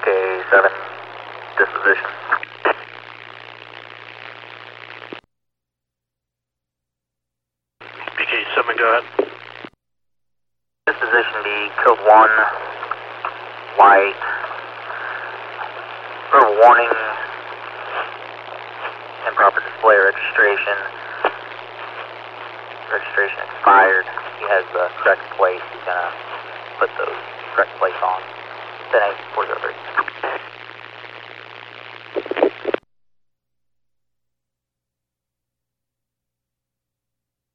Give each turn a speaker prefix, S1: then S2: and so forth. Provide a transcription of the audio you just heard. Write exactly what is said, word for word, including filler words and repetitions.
S1: K seven, disposition.
S2: B K seven, go ahead.
S1: Disposition B, code one, white. For warning, improper display registration. Registration expired. He has the correct plate. He's gonna put those correct plates on. ten eight four zero three.